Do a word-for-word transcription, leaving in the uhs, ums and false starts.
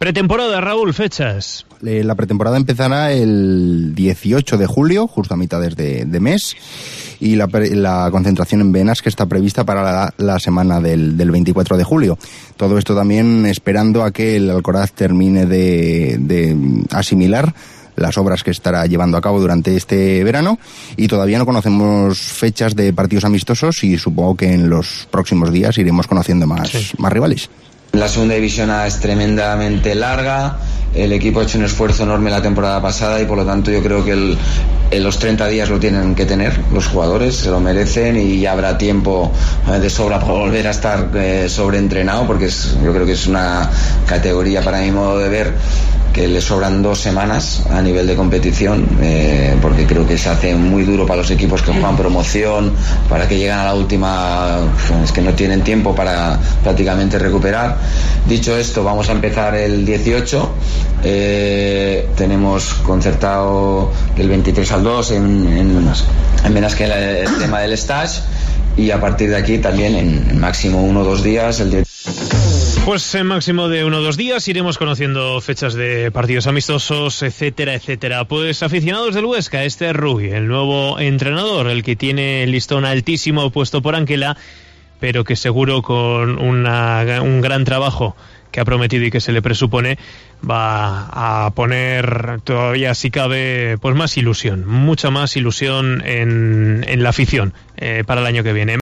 Pretemporada, Raúl, fechas. Eh, la pretemporada empezará el dieciocho de julio, justo a mitades de, de mes, y la, la concentración en Benasque está prevista para la, la semana del, del veinticuatro de julio. Todo esto también esperando a que el Alcoraz termine de, de asimilar las obras que estará llevando a cabo durante este verano, y todavía no conocemos fechas de partidos amistosos, y supongo que en los próximos días iremos conociendo más, sí. más rivales. La segunda división A es tremendamente larga, el equipo ha hecho un esfuerzo enorme la temporada pasada y por lo tanto yo creo que el, en los treinta días lo tienen que tener los jugadores, se lo merecen, y ya habrá tiempo de sobra para volver a estar eh, sobreentrenado, porque es, yo creo que es una categoría, para mi modo de ver, que le sobran dos semanas a nivel de competición, eh, porque creo que se hace muy duro para los equipos que juegan promoción, para que llegan a la última, es que no tienen tiempo para prácticamente recuperar. Dicho esto, vamos a empezar el dieciocho, eh, tenemos concertado del veintitrés al dos en, en, en Benasque el, el tema del stage, y a partir de aquí también en máximo uno o dos días el dieciocho. Pues en máximo de uno o dos días iremos conociendo fechas de partidos amistosos, etcétera, etcétera. Pues aficionados del Huesca, este es Rui, el nuevo entrenador, el que tiene el listón altísimo puesto por Anquela, pero que seguro con una, un gran trabajo que ha prometido y que se le presupone, va a poner todavía, si cabe, pues más ilusión, mucha más ilusión en, en la afición eh, para el año que viene.